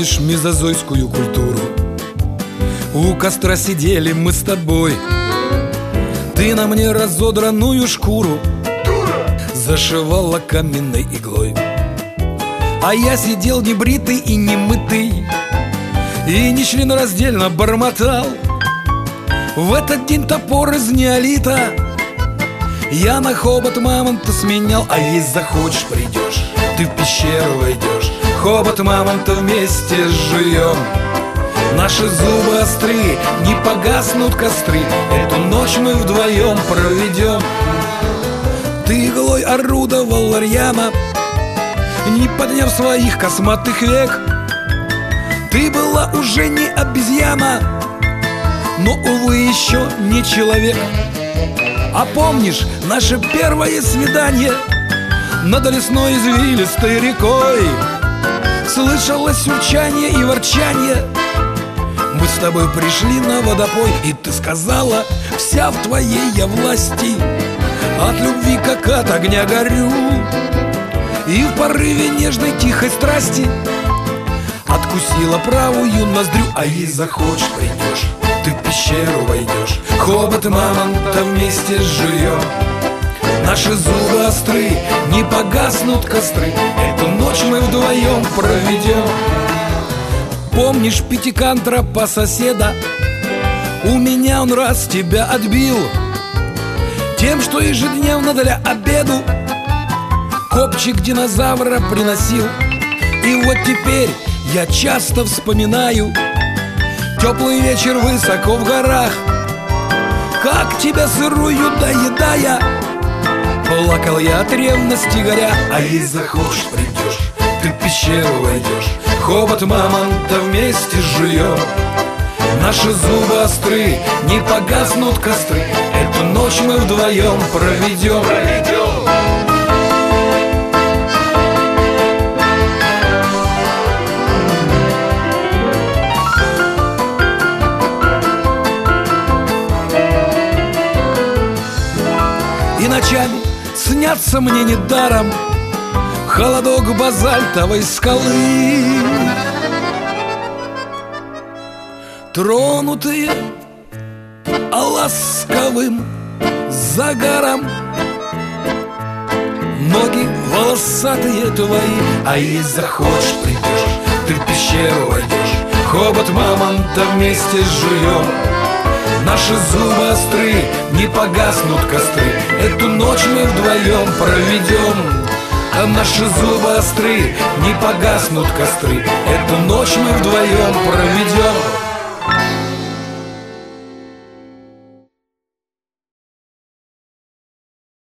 помнишь мезозойскую культуру? У костра сидели мы с тобой. Ты на мне разодранную шкуру зашивала каменной иглой, а я сидел небритый и немытый, и нечленораздельно бормотал. В этот день топор из неолита я на хобот мамонта сменял. А есть захочешь, придешь, ты в пещеру войдешь, хобот мамонта вместе сжуем. Наши зубы остры, не погаснут костры, эту ночь мы вдвоем проведем. Ты иглой орудовал рьяно, не подняв своих косматых век. Ты была уже не обезьяна, но, увы, еще не человек. А помнишь наше первое свидание над лесной извилистой рекой? Слышалось урчание и ворчание. Мы с тобой пришли на водопой, и ты сказала: вся в твоей я власти, от любви как от огня горю. И в порыве нежной тихой страсти откусила правую ноздрю. А ей захочешь, придешь, ты в пещеру войдешь, хобот мамонта вместе сжуем. Наши зубы остры, не погаснут костры, эту ночь мы вдвоем проведем. Помнишь пятикантропа соседа? У меня он раз тебя отбил тем, что ежедневно для обеду копчик динозавра приносил. И вот теперь я часто вспоминаю теплый вечер высоко в горах, как тебя сырую доедая плакал я от ревности горя. А если захочешь, придешь, ты в пещеру войдешь, хобот мамонта вместе жуем. Наши зубы остры, не погаснут костры, эту ночь мы вдвоем проведем. И ночами снятся мне недаром холодок базальтовой скалы, тронутые ласковым загаром ноги волосатые твои. А если захочешь, придешь, ты в пещеру войдешь, хобот мамонта вместе сжуем. Наши зубы остры, не погаснут костры, эту ночь мы вдвоем проведем. А наши зубы остры, не погаснут костры, эту ночь мы вдвоем проведем.